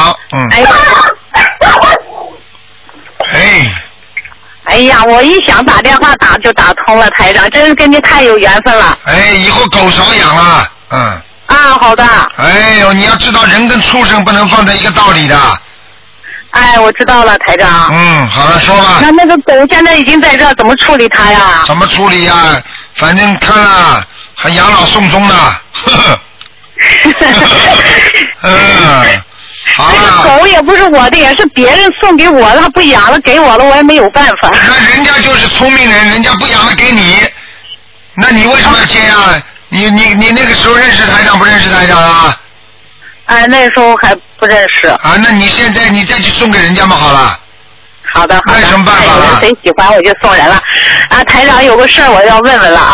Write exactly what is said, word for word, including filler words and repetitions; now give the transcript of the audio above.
好，嗯。 哎呀， 哎。 哎呀，我一想打电话打就打通了，台长，真是跟你太有缘分了。 哎，以后狗少养了，嗯。 啊，好的。 哎呦，你要知道人跟畜生不能放在一个道理的。 哎，我知道了，台长。 嗯，好了，说吧。 那那个狗现在已经在这，怎么处理它呀？ 怎么处理呀？反正看了还养老送终呢。呵呵。嗯。好这个狗也不是我的，也是别人送给我的，他不养了给我了，我也没有办法。 那人家就是聪明人，人家不养了给你，那你为什么要接呀？你你你那个时候认识台长不认识台长啊？ 哎，那时候还不认识。 啊，那你现在你再去送给人家嘛好了。 好的好的。 那有什么办法？ 有人谁喜欢我就送人了。啊，台长有个事儿我要问问了啊。